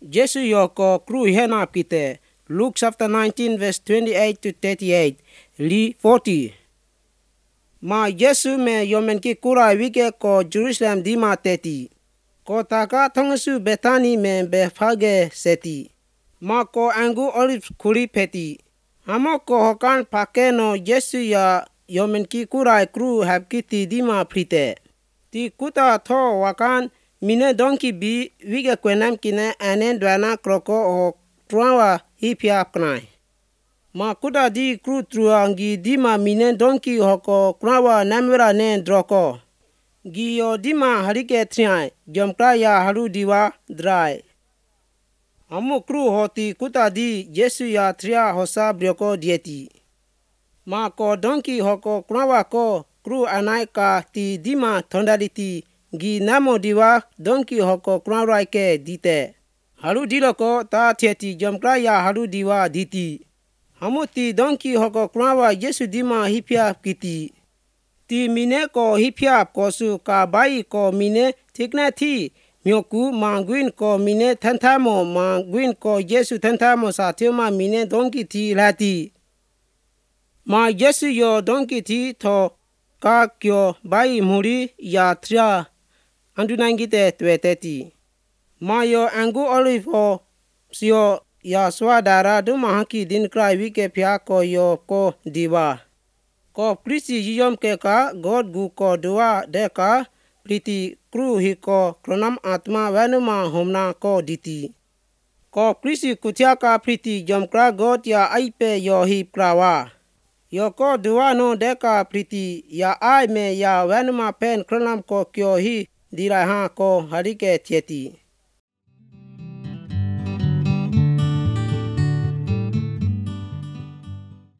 Jesu yo ko kru henap kite. Luke chapter 19 verse 28 to 38. Li 40. Ma Jesu me yomen ki kura wike ko Jerusalem dima teti. Ko taka thongasu Bethany me Bethphage seti. Ma ko angu olive kuri peti. Hamo ko hokan pake no Jesu ya yomen ki kura kru hapkiti dima prite. Ti kuta tho wakan mine donki bi wige kwenam kine anen dwana kroko o truawa hipia knai. Ma kuta di kru truangi dima mine donki hoko kruawa namura ne droko. Gi yo dima harike triai jomkra ya haru diwa drai. Amu kru hoti kuta di Jesu ya tria hosa brioko dieti. Ma ko donki hoko kruawa ko kru anai ka ti dima thondariti gi namo diwa donki hoko kruawa ke dite. Haru diloko ta tieti jomkra ya haru diwa diti. Hamu ti donki hoko kruawa Jesu dima hipia kiti. Ti mine ko hipia kosu ka bai ko mine tikna ti myoku manguin ko mine tantamo manguin ko Jesu tantamo sa tioma mine donki ti lati. Ma Jesu yo donki ti to ka kyo bai muri ya tria andunangite tweteti. Ma yo angu olive sio ya swadara dumahaki din krai wike pia ko yo ko diwa. Ko prisi yiyom ke ka God gu ko dua de ka priti kru hi ko kronam atma vanuma homna ko diti. Ko prisi kutia ka priti jomkra God ya aipe yo hi prawa. Yo ko dua no de ka priti ya ai me ya vanuma pen kronam ko kyo hi dira ha ko harike tieti.